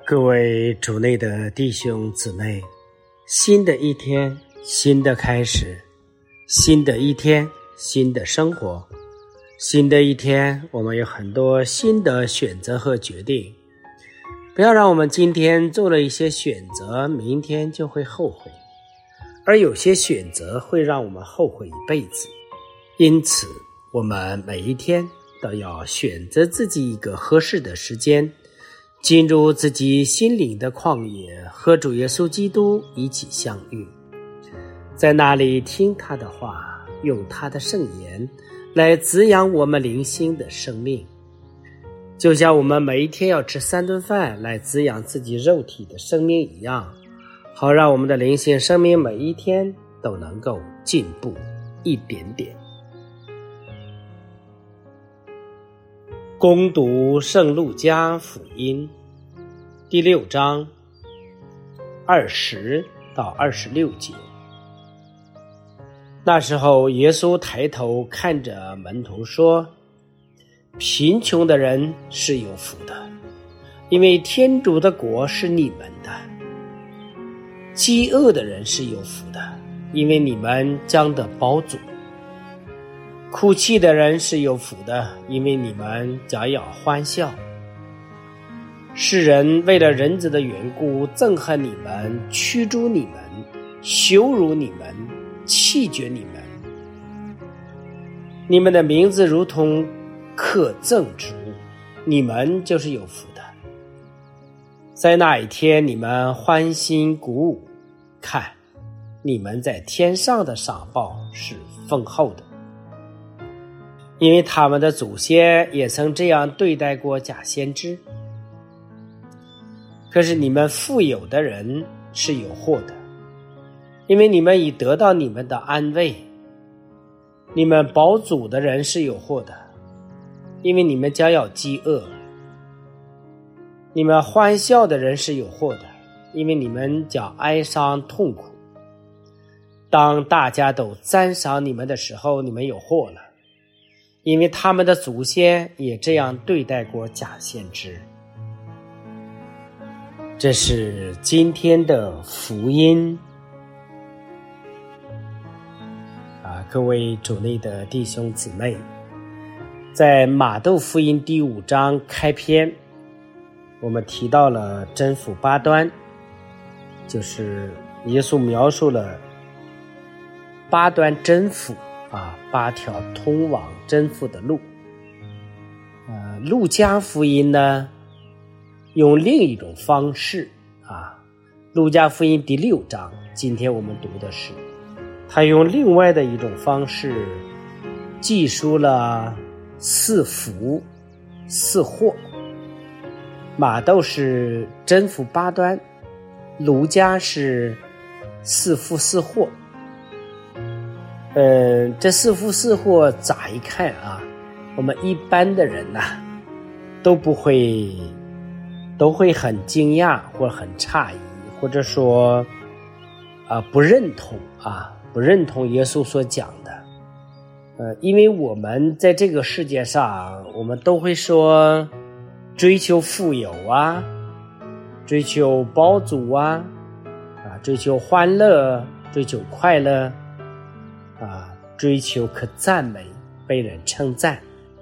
各位主内的弟兄姊妹，新的一天，新的开始，新的一天，新的生活，新的一天，我们有很多新的选择和决定。不要让我们今天做了一些选择，明天就会后悔，而有些选择会让我们后悔一辈子。因此，我们每一天都要选择自己一个合适的时间，进入自己心灵的旷野，和主耶稣基督一起相遇，在那里听他的话，用他的圣言来滋养我们灵性的生命，就像我们每一天要吃3顿饭来滋养自己肉体的生命一样，好让我们的灵性生命每一天都能够进步一点点。恭读圣路加福音第6章20到26节。那时候耶稣抬头看着门徒说，贫穷的人是有福的，因为天主的国是你们的。饥饿的人是有福的，因为你们将得饱足。哭泣的人是有福的，因为你们将要欢笑。世人为了人子的缘故憎恨你们，驱逐你们，羞辱你们，弃绝你们。你们的名字如同可憎之物，你们就是有福的。在那一天，你们欢欣鼓舞，看，你们在天上的赏报是丰厚的，因为他们的祖先也曾这样对待过假先知。可是你们富有的人是有祸的，因为你们已得到你们的安慰。你们饱足的人是有祸的，因为你们将要饥饿。你们欢笑的人是有祸的，因为你们将哀伤痛苦。当大家都赞赏你们的时候，你们有祸了，因为他们的祖先也这样对待过假先知。这是今天的福音各位主内的弟兄姊妹，在马窦福音第5章开篇，我们提到了真福8端，就是耶稣描述了8端真福8条通往真福的路。路加福音呢，用另一种方式路加福音第6章，今天我们读的是，他用另外的一种方式记述了4福4祸。马窦是真福8端，路加是4福4祸。这4福4祸乍一看我们一般的人都会很惊讶或很诧异，或者说不认同耶稣所讲的。因为我们在这个世界上，我们都会说追求富有追求饱足追求欢乐，追求快乐追求可赞美，被人称赞。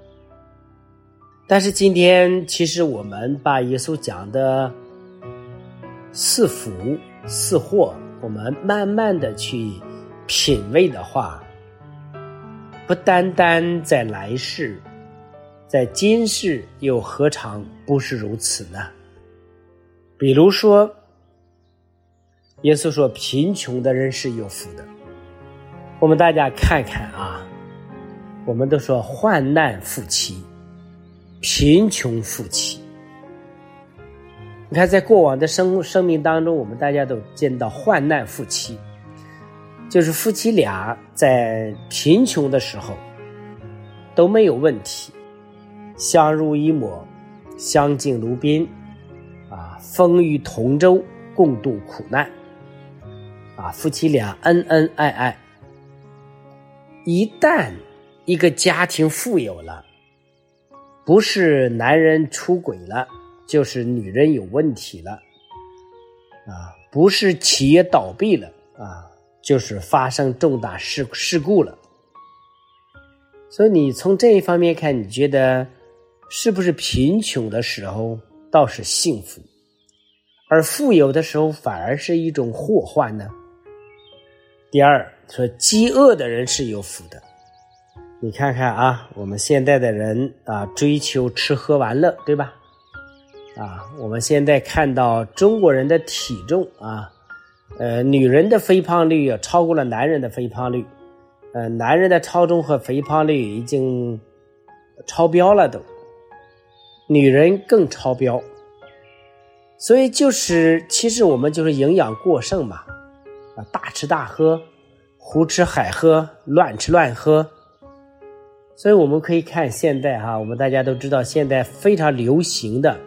但是今天其实我们把耶稣讲的4福4祸，我们慢慢的去品味的话，不单单在来世，在今世又何尝不是如此呢？比如说，耶稣说贫穷的人是有福的。我们大家看看我们都说患难夫妻，贫穷夫妻。你看在过往的生命当中，我们大家都见到患难夫妻，就是夫妻俩在贫穷的时候都没有问题，相濡以沫，相敬如宾风雨同舟，共度苦难夫妻俩恩恩爱爱。一旦一个家庭富有了，不是男人出轨了， 就是女人有问题了不是企业倒闭了就是发生重大事故了。所以你从这一方面看，你觉得是不是贫穷的时候倒是幸福，而富有的时候反而是一种祸患呢？第二，说饥饿的人是有福的。你看看我们现在的人追求吃喝玩乐，对吧？我们现在看到中国人的体重女人的肥胖率超过了男人的肥胖率，男人的超重和肥胖率已经超标了都，女人更超标。所以其实我们就是营养过剩嘛，大吃大喝，胡吃海喝，乱吃乱喝。所以我们可以看现在我们大家都知道现在非常流行的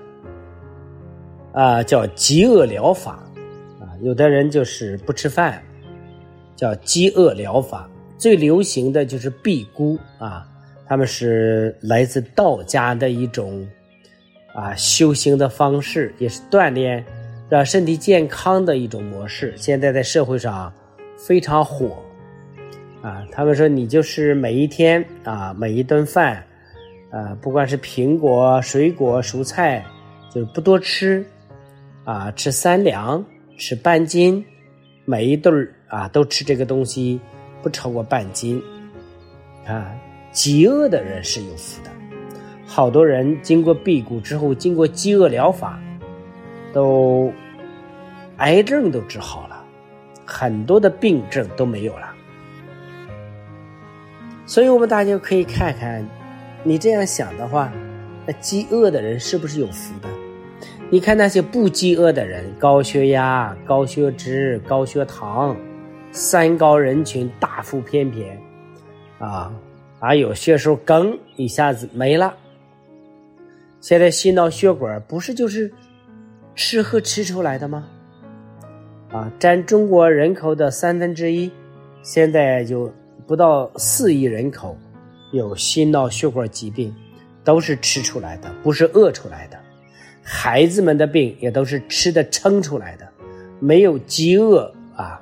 叫饥饿疗法有的人就是不吃饭，叫饥饿疗法。最流行的就是辟谷他们是来自道家的一种修行的方式，也是锻炼让身体健康的一种模式，现在在社会上非常火他们说你就是每一天每一顿饭不管是苹果、水果、蔬菜，就是不多吃吃3两，吃半斤，每一顿都吃这个东西不超过半斤饥饿的人是有福的。好多人经过辟谷之后，经过饥饿疗法，都癌症都治好了，很多的病症都没有了。所以我们大家可以看看，你这样想的话，那饥饿的人是不是有福的？你看那些不饥饿的人，高血压、高血脂、高血糖，3高人群大腹便便有些时候梗一下子没了。现在心脑血管不是就是吃喝吃出来的吗？占中国人口的1/3，现在就不到4亿人口有心脑血管疾病，都是吃出来的，不是饿出来的。孩子们的病也都是吃的撑出来的，没有饥饿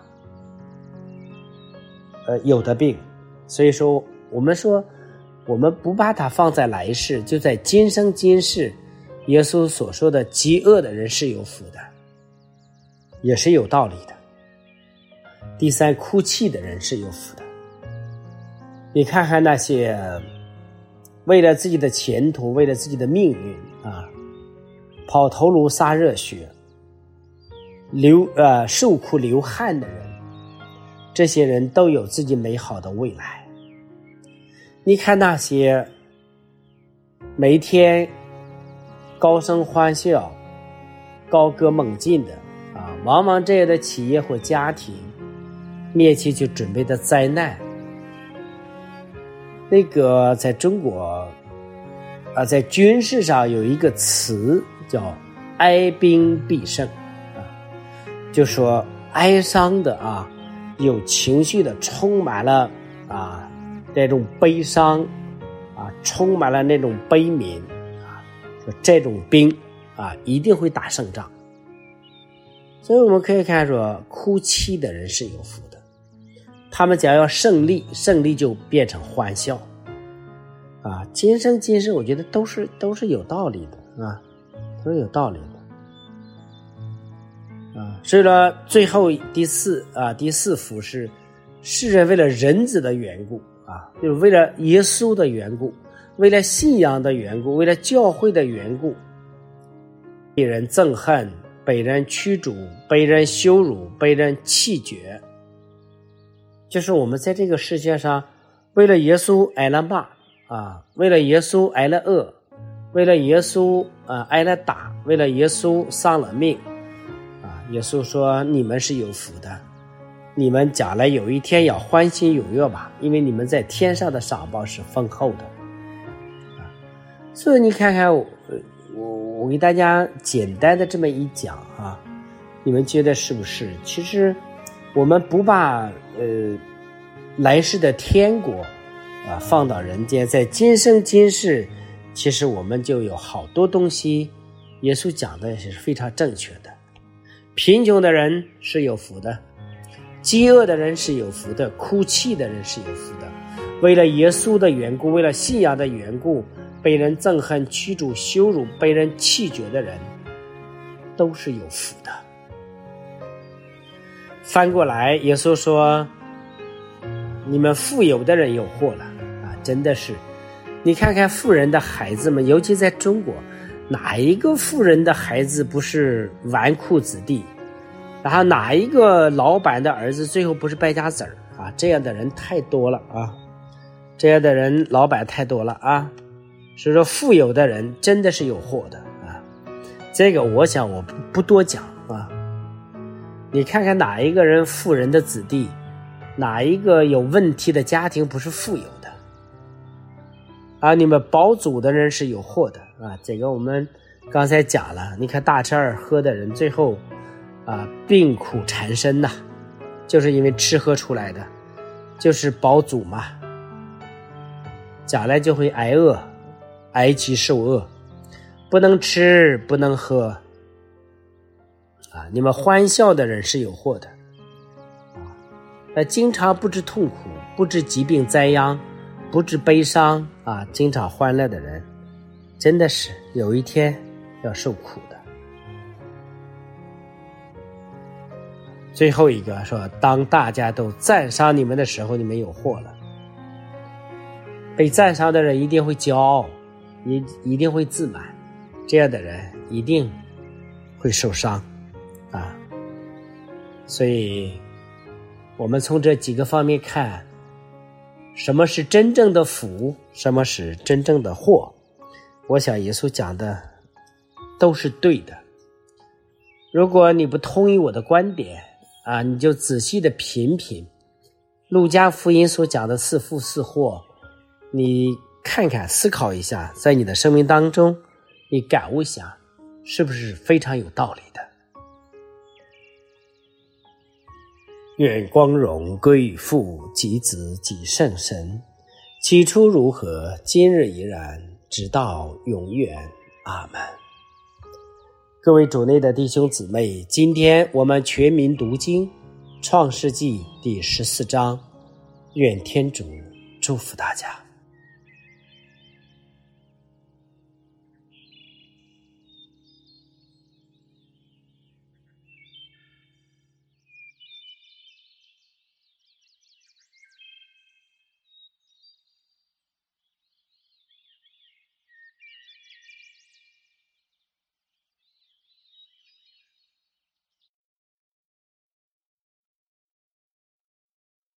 有的病。所以说我们不把它放在来世，就在今生今世，耶稣所说的饥饿的人是有福的，也是有道理的。第三，哭泣的人是有福的。你看看那些为了自己的前途，为了自己的命运跑头颅洒热血受苦流汗的人，这些人都有自己美好的未来。你看那些每天高声欢笑、高歌猛进的往往这样的企业或家庭面前就准备的灾难。那个在中国在军事上有一个词叫哀兵必胜就说哀伤的有情绪的，充满了这种悲伤充满了那种悲悯说这种兵一定会打胜仗。所以我们可以看说，哭泣的人是有福的，他们将要胜利，胜利就变成欢笑今生今世我觉得都是有道理的都是有道理的所以呢，最后第四福是世人为了人子的缘故就是为了耶稣的缘故，为了信仰的缘故，为了教会的缘故，被人憎恨，被人驱逐，被人羞辱，被人弃绝。就是我们在这个世界上为了耶稣挨了骂为了耶稣挨了饿，为了耶稣挨了打，为了耶稣丧了命耶稣说你们是有福的，你们将来有一天要欢欣踊跃吧，因为你们在天上的赏报是丰厚的所以你看看我给大家简单的这么一讲你们觉得是不是？其实我们不把来世的天国放到人间，在今生今世其实我们就有好多东西耶稣讲的也是非常正确的。贫穷的人是有福的，饥饿的人是有福的，哭泣的人是有福的。为了耶稣的缘故，为了信仰的缘故，被人憎恨、驱逐、羞辱、被人弃绝的人都是有福的。翻过来，耶稣说你们富有的人有祸了啊！真的是，你看看富人的孩子们，尤其在中国，哪一个富人的孩子不是纨绔子弟？然后哪一个老板的儿子最后不是败家子儿啊？这样的人太多了啊！这样的人老板太多了啊！所以说富有的人真的是有祸的啊！这个我想我不多讲啊。你看看哪一个人富人的子弟，哪一个有问题的家庭不是富有的啊？你们保祖的人是有祸的啊！这个我们刚才讲了，你看大吃二喝的人最后病苦缠身呐，就是因为吃喝出来的，就是保祖嘛，将来就会挨饿，挨饥受饿，不能吃不能喝啊！你们欢笑的人是有祸的啊！经常不知痛苦，不知疾病灾殃，不知悲伤啊！经常欢乐的人，真的是有一天要受苦的。最后一个说，当大家都赞赏你们的时候，你们有祸了。被赞赏的人一定会骄傲，一定会自满，这样的人一定会受伤啊！所以我们从这几个方面看，什么是真正的福，什么是真正的祸，我想耶稣讲的都是对的。如果你不同意我的观点啊，你就仔细的品品路加福音所讲的四福四祸，你看看思考一下，在你的生命当中你感悟一下，是不是非常有道理的。愿光荣归于父及子及圣神，起初如何，今日依然，直到永远。阿们。各位主内的弟兄姊妹，今天我们全民读经创世纪第14章，愿天主祝福大家。